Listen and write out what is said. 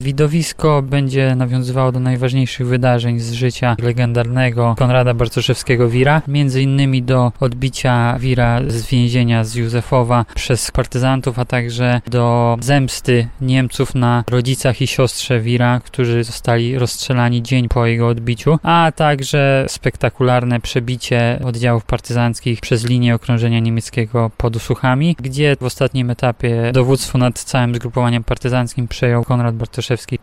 Widowisko będzie nawiązywało do najważniejszych wydarzeń z życia legendarnego Konrada Bartoszewskiego-Wira, między innymi do odbicia Wira z więzienia z Józefowa przez partyzantów, a także do zemsty Niemców na rodzicach i siostrze Wira, którzy zostali rozstrzelani dzień po jego odbiciu, a także spektakularne przebicie oddziałów partyzanckich przez linię okrążenia niemieckiego pod Usłuchami, gdzie w ostatnim etapie dowództwo nad całym zgrupowaniem partyzanckim przejął Konrad Bartoszewski.